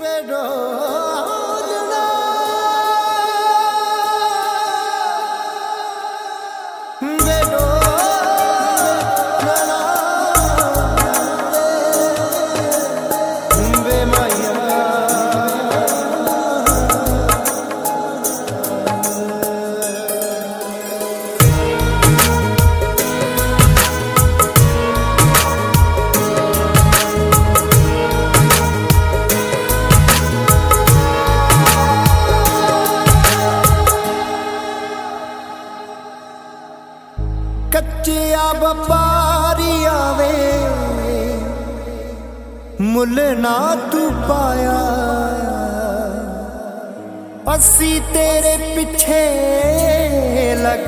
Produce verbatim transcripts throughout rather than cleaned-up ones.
कच्चिया व्यापारी आवे मुल ना तू पाया, असी तेरे पिछे लग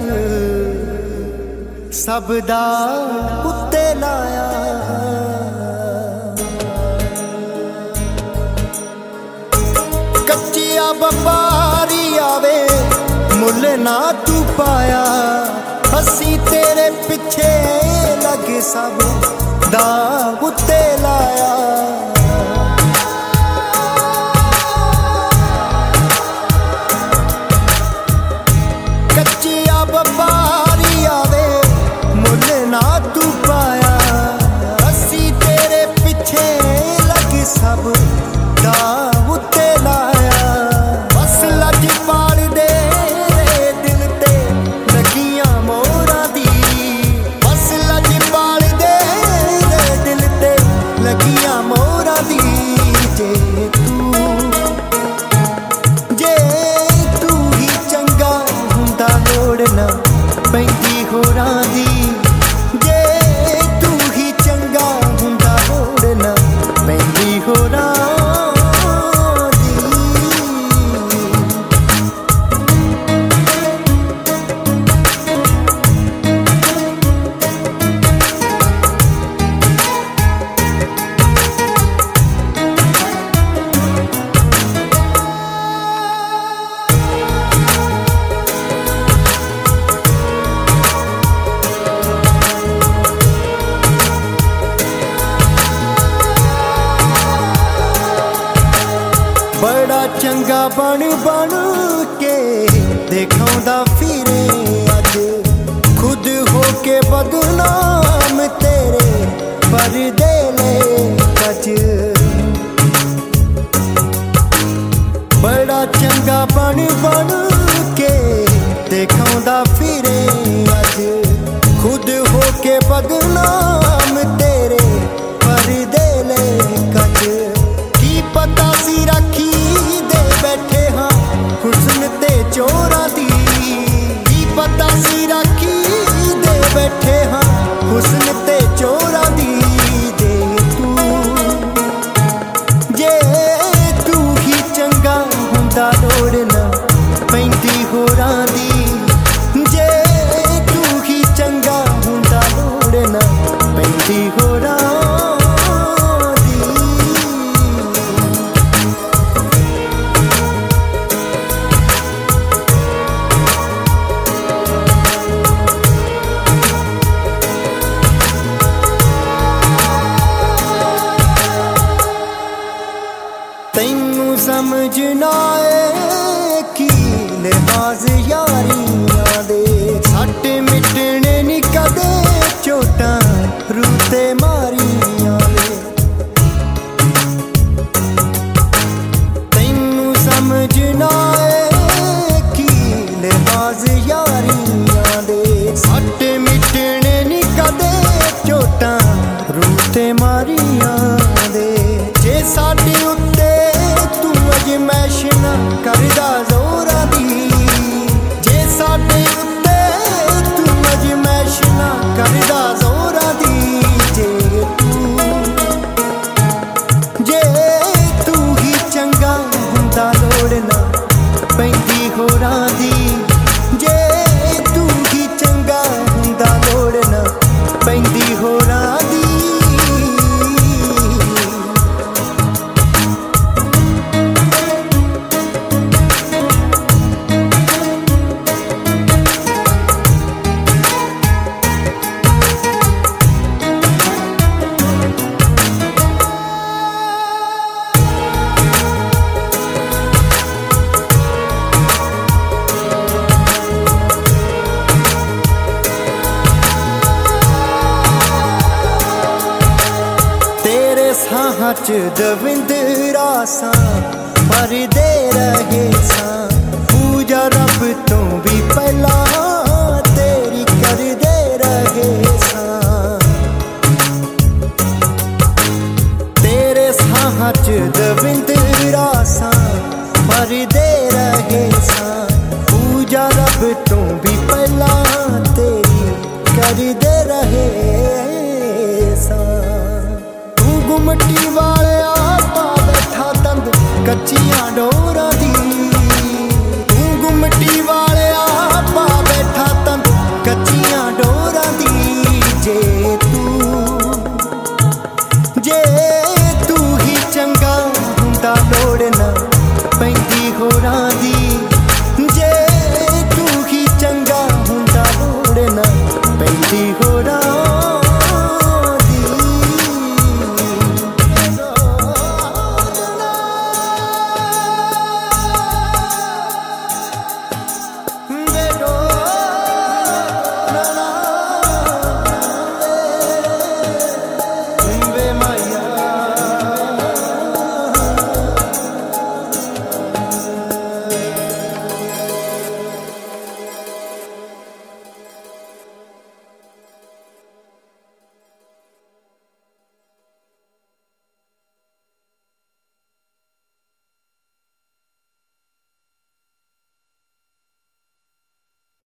सबदा उत्ते लाया। कच्चिया व्यापारी आवे मुल ना तू पाया, असी तेरे पिछे लगे सब दा उत्ते लाया। कच्चिया व्यापारी आवे मुल ना तू पाया, असी तेरे पिछे लगे सब दा उत्ते लाया। बस लज पाल दे दिल ते लगियां मोरा दी, बस लज पाल दे दिल ते लगियां मोरा दी। जे तू जे तू ही चंगा हुंदा लोड़ ना पैंदी होरां दी, जे तू ही चंगा हुंदा लोड़ ना पैंदी होरां। बड़ा चंगा बन बन के दिखाउंदा फिरे अज, खुद होके बदनाम तेरे परदे ले कच। बड़ा चंगा बन बन के दिखाउंदा फिरे अज, खुद होके बदनाम तेरे परदे ले कच। की पता सी राखी दे बैठे हाँ हुस्न ते चोरा दी, की पता सी राखी दे बैठे हाँ हुस्न ते चोरा दी। जे तू जे तू ही चंगा हुंदा लोड़ ना पैंदी होरां दी, जे तू ही चंगा हुंदा लोड़ ना पैंदी होरां। तैनू समझ ना आए की लिहाज यारियां दे, सट मिटने नी कदे चोटां रूते मारियां दे। तैनू समझ ना आए की लिहाज यारियां दे, सट मिटने नी कदे चोटां रूते मारियां दे। जे साडे उत्ते तू अजमैश ना करदा जोरा दी, जे साडे उत्ते तू अजमैश ना करदा जोरा दी। जे ਸਾਹਾਂ ਚ ਦਵਿੰਦਰਾ ਸਾਂ ਭਰਦੇ ਰਹੇ ਸਾਂ ਪੂਜਾ ਰੱਬ ਤੋਂ ਵੀ ਪਹਿਲਾਂ ਤੇਰੀ ਕਰਦੇ ਰਹੇ ਸਾਂ ਤੇਰੇ ਸਾਹਾਂ ਚ ਦਵਿੰਦਰਾ ਸਾਂ ਭਰਦੇ ਰਹੇ